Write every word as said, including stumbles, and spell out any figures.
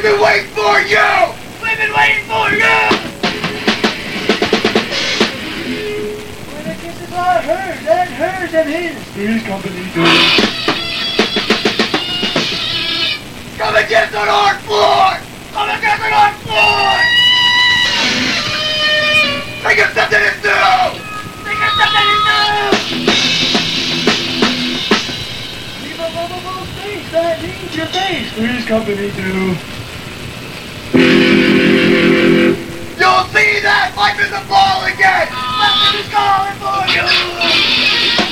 been waiting for you! We've been waiting for you! Well, I guess it's all hers and hers and his. Three's Company too. Come and get on our floor! Come and get on our floor! Think of something to do! Think of something to do! Leave a lovable face that needs your face. Three's Company too. You'll see that life is a ball again! Nothing is calling for you!